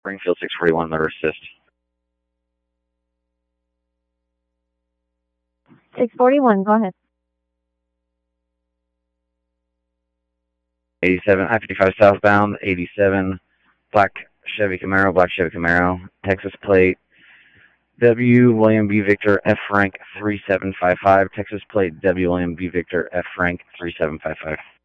Springfield 641, motor assist. 641, go ahead. 87, I-55 southbound, 87, black Chevy Camaro, Texas plate, W. William B. Victor, F. Frank 3755, Texas plate, W. William B. Victor, F. Frank 3755.